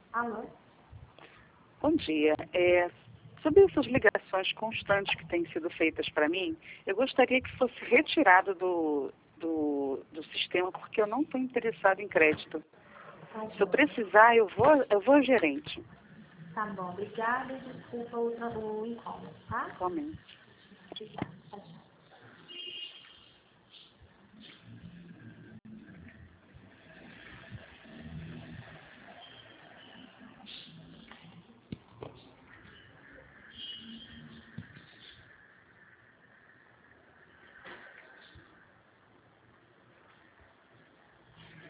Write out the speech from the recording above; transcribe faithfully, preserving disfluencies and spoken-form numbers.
Alô? Bom dia. É, sobre essas ligações constantes que têm sido feitas para mim, eu gostaria que fosse retirado do, do, do sistema, porque eu não estou interessado em crédito. Tá Se eu bom. precisar, eu vou, eu vou ao gerente. Tá bom. Obrigada e desculpa o, tra- o incômodo, tá? Somente. Obrigada. Tchau, tchau.